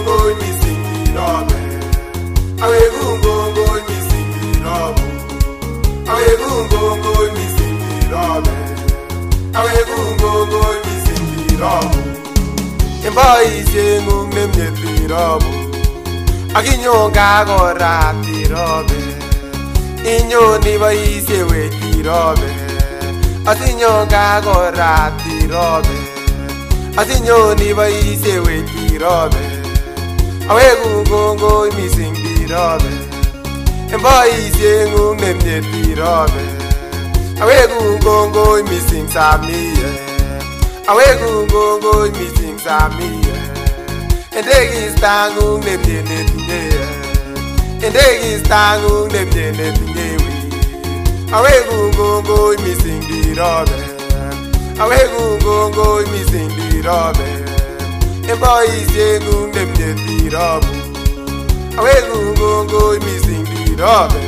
ngongoi missing irobe. Awegu ngongoi missing irobe. Awegu ngongoi missing irobe. Awegu ngongoi missing irobe. Emboise ngung nemnyet irobe. Akinyonga korat irobe. Inyoni boise wet irobe. Asinyonga korat irobe. Asinyoni boise wet irobe. Awegu ngongoi missing irobe. Emboise ngung nemnyet irobe. Awegu ngongoi missing Samie. Awegu ngongoi missing Samie. Endekista ngung nemnyet netinye. Endekista ngung nemnyet netinye wi. Awegu ngongoi missing irobe. Awegu ngongoi missing irobe. Emboise ngung nemnyet irobe. Awegu ngongoi missing irobe.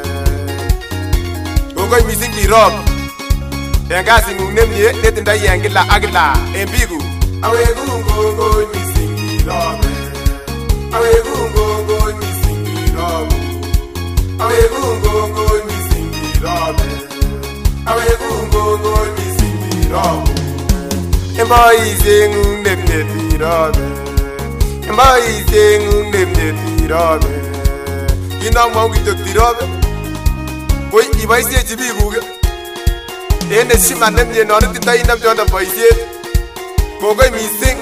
Ngongoi missing irobe. Engasi ngung nemnyet netindoi en kila ak kila en biku. Awegu ngongoi missing irobe. Awegu ngongoi missing irobe. Awegu ngongoi missing irobe. Awegu ngongoi missing irobe. Emboise ngung nemnyet irobe. Emboise ngung nemnyet irobe. Kinamwau kityok irobe. Koi iboisiechi bikuk en heshima nemye non itindoi inam chondon boisiet. Kongoi missing.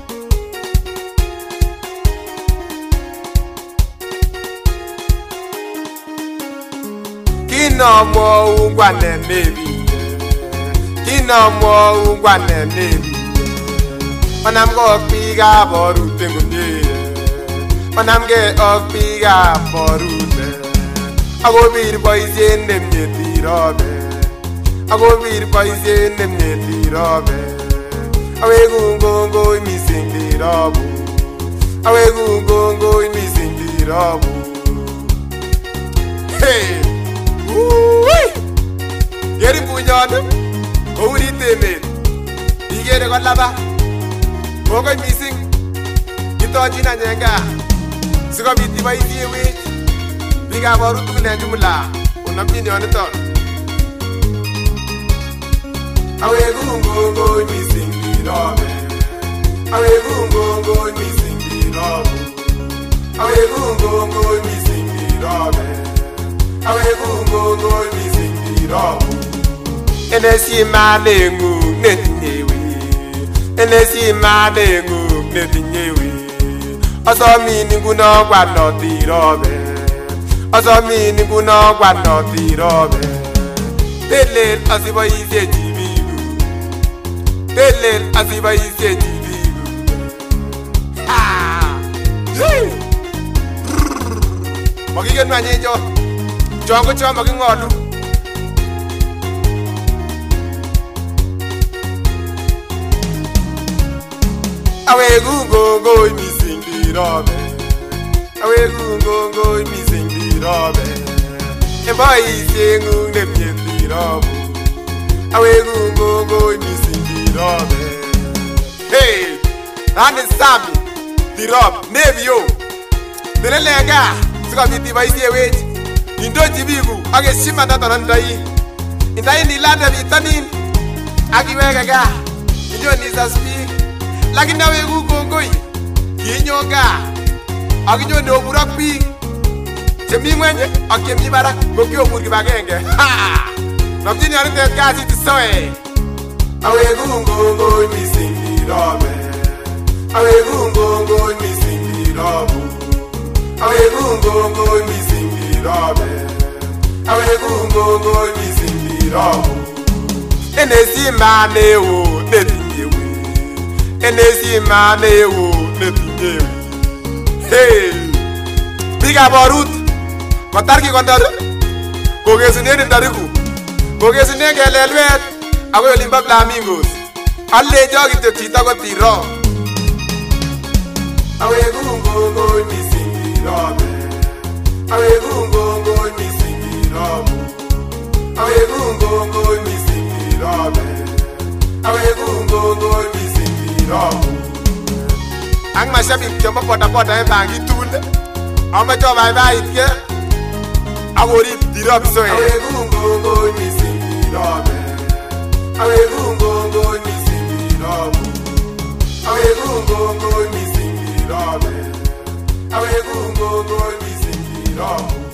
Kinamwau ngwanen nebiye. Kinamwau ngwanen nebiye. Onamge ak biikab borute komye. Onamge ak biikab borute. Akobir boisiet nemnyet irobe. Akobir boisiet nemnyet irobe. Awegu ngongoi missing irobe. Awegu ngongoi missing irobe. Hey! Woo! Geri bunyon. Ouri temet. Igere kolaba. Ngongoi missing. Kitojin anyenga. Sikobit iboisie wech. Biikab borut tugul en jumla. Onamjin yoniton. Awegu ngongoi missing irobe. Awegu ngongoi missing irobe. Awegu ngongoi missing irobe. Awegu ngongoi missing irobe. Enesi manengu netinyewi. Enesi manengu netinyewi. Asomini nguno kwanot irobe. Asomini nguno kwanot irobe. Telel asiboisie jibiku. Telel asiboisie jibiku. Makikenu anyecho. Chongo cho makingolu. Awegu ngongoi missing irobe. Awegu ngongoi missing irobe. Emboise ngung nemnyet irobe. Awegu ngongoi missing irobe. Hey! Rani Sami irobe. Nebio. Nilelenga. Sikobit iboisie wech. Indochi biku ak heshima noton ndoi. Indoi nilande bitonin. Akiweke gaa. Inyoni isas biik. Lakini awegu ngongoi. Kinyonga. Akinyoni obur ak biik. Chemi ngweny ak chemi barak. Kokiobur kibagenge. Namjin yonitet kasit isoe. Awegu ngongoi missing irobe. Awegu ngongoi missing irobe. Awegu ngongoi missing irobe. Awegu ngongoi missing irobe. Enesi manewo netinyewi. Enesi manewo netinyewi. Hey! Biikab borut kotar kikondor kokesunen indariku. Kokesunen kelelwet akoi olimbo Flamingos. Alecho kityo chito kotiro. Awegu ngongoi missing irobe. Awegu ngongoi missing irobe. Awegu ngongoi missing irobe. Awegu ngongoi missing irobe. Ang mashabik chombo bodaboda en Bangitul. Amacho baibaitke. Agorip dirop soe. Awegungo ni singirobe. Awegungo ni singirobe. Awegungo ni singirobe. Awegungo ni singirobe.